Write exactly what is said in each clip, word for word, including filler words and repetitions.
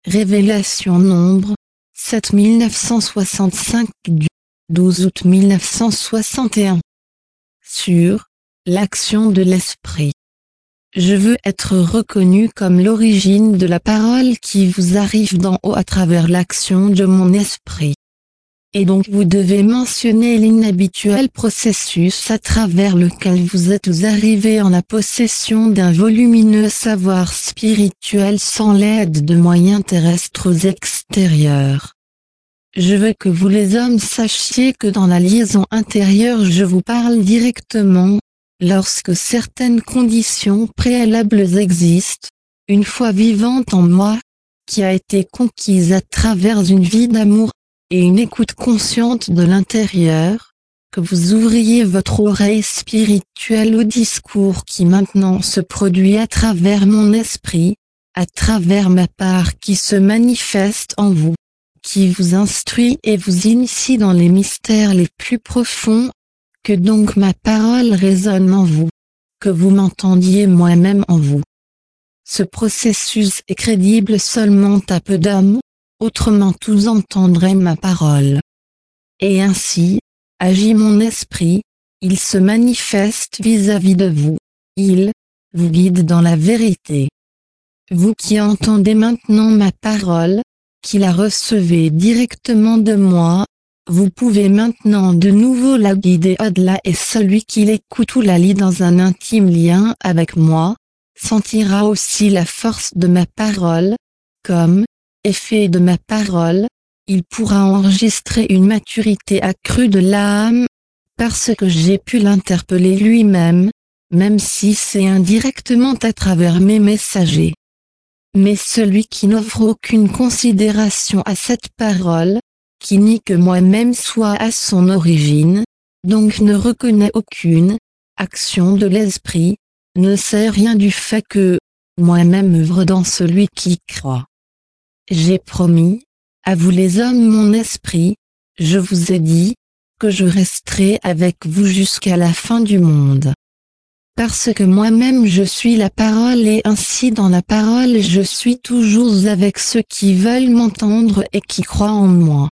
Révélation Nombre, sept mille neuf cent soixante-cinq du douze août mille neuf cent soixante et un. Sur l'action de l'esprit. Je veux être reconnu comme l'origine de la parole qui vous arrive d'en haut à travers l'action de mon esprit. Et donc vous devez mentionner l'inhabituel processus à travers lequel vous êtes arrivé en la possession d'un volumineux savoir spirituel sans l'aide de moyens terrestres extérieurs. Je veux que vous les hommes sachiez que dans la liaison intérieure je vous parle directement, lorsque certaines conditions préalables existent, une foi vivante en moi, qui a été conquise à travers une vie d'amour, et une écoute consciente de l'intérieur, que vous ouvriez votre oreille spirituelle au discours qui maintenant se produit à travers mon esprit, à travers ma part qui se manifeste en vous, qui vous instruit et vous initie dans les mystères les plus profonds, que donc ma parole résonne en vous, que vous m'entendiez moi-même en vous. Ce processus est crédible seulement à peu d'hommes, autrement tous entendraient ma parole. Et ainsi, agit mon esprit, il se manifeste vis-à-vis de vous, il vous guide dans la vérité. Vous qui entendez maintenant ma parole, qui la recevez directement de moi, vous pouvez maintenant de nouveau la guider au-delà et celui qui l'écoute ou la lit dans un intime lien avec moi, sentira aussi la force de ma parole, comme effet de ma parole, il pourra enregistrer une maturité accrue de l'âme, parce que j'ai pu l'interpeller lui-même, même si c'est indirectement à travers mes messagers. Mais celui qui n'offre aucune considération à cette parole, qui nie que moi-même soit à son origine, donc ne reconnaît aucune action de l'esprit, ne sait rien du fait que moi-même œuvre dans celui qui croit. J'ai promis, à vous les hommes mon esprit, je vous ai dit, que je resterai avec vous jusqu'à la fin du monde. Parce que moi-même je suis la parole et ainsi dans la parole je suis toujours avec ceux qui veulent m'entendre et qui croient en moi.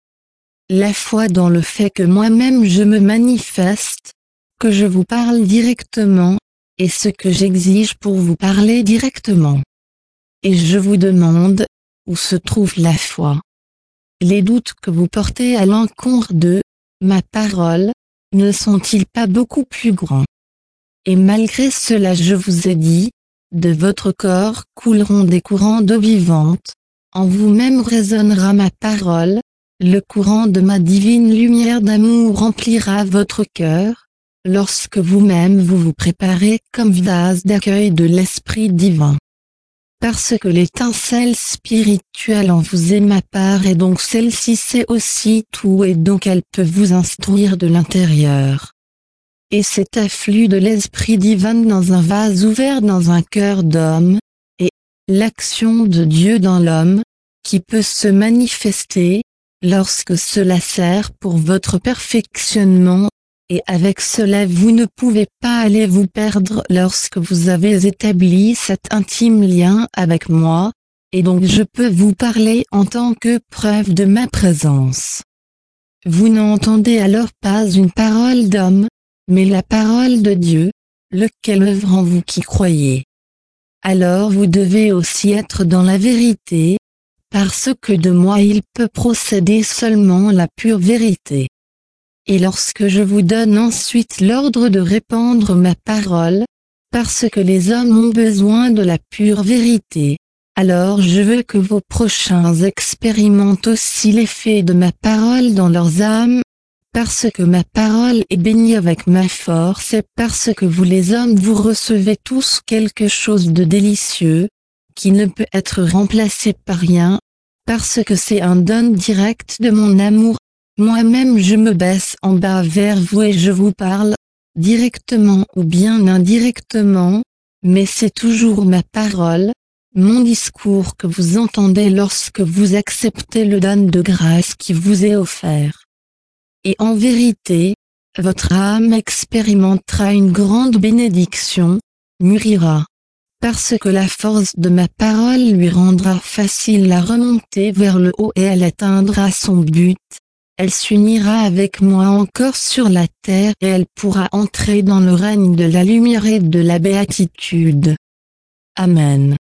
La foi dans le fait que moi-même je me manifeste, que je vous parle directement, est ce que j'exige pour vous parler directement. Et je vous demande, où se trouve la foi? Les doutes que vous portez à l'encontre de ma parole, ne sont-ils pas beaucoup plus grands? Et malgré cela je vous ai dit, de votre corps couleront des courants d'eau vivante, en vous-même résonnera ma parole, le courant de ma divine lumière d'amour remplira votre cœur, lorsque vous-même vous vous préparez comme vase d'accueil de l'Esprit divin. Parce que l'étincelle spirituelle en vous est ma part et donc celle-ci sait aussi tout et donc elle peut vous instruire de l'intérieur. Et cet afflux de l'Esprit divin dans un vase ouvert dans un cœur d'homme, et l'action de Dieu dans l'homme, qui peut se manifester, lorsque cela sert pour votre perfectionnement, et avec cela vous ne pouvez pas aller vous perdre lorsque vous avez établi cet intime lien avec moi, et donc je peux vous parler en tant que preuve de ma présence. Vous n'entendez alors pas une parole d'homme, mais la parole de Dieu, lequel œuvre en vous qui croyez. Alors vous devez aussi être dans la vérité, parce que de moi il peut procéder seulement la pure vérité. Et lorsque je vous donne ensuite l'ordre de répandre ma parole, parce que les hommes ont besoin de la pure vérité, alors je veux que vos prochains expérimentent aussi l'effet de ma parole dans leurs âmes, parce que ma parole est bénie avec ma force et parce que vous les hommes vous recevez tous quelque chose de délicieux, qui ne peut être remplacé par rien, parce que c'est un don direct de mon amour. Moi-même je me baisse en bas vers vous et je vous parle, directement ou bien indirectement, mais c'est toujours ma parole, mon discours que vous entendez lorsque vous acceptez le don de grâce qui vous est offert. Et en vérité, votre âme expérimentera une grande bénédiction, mûrira, parce que la force de ma parole lui rendra facile la remontée vers le haut et elle atteindra son but. Elle s'unira avec moi encore sur la terre et elle pourra entrer dans le règne de la lumière et de la béatitude. Amen.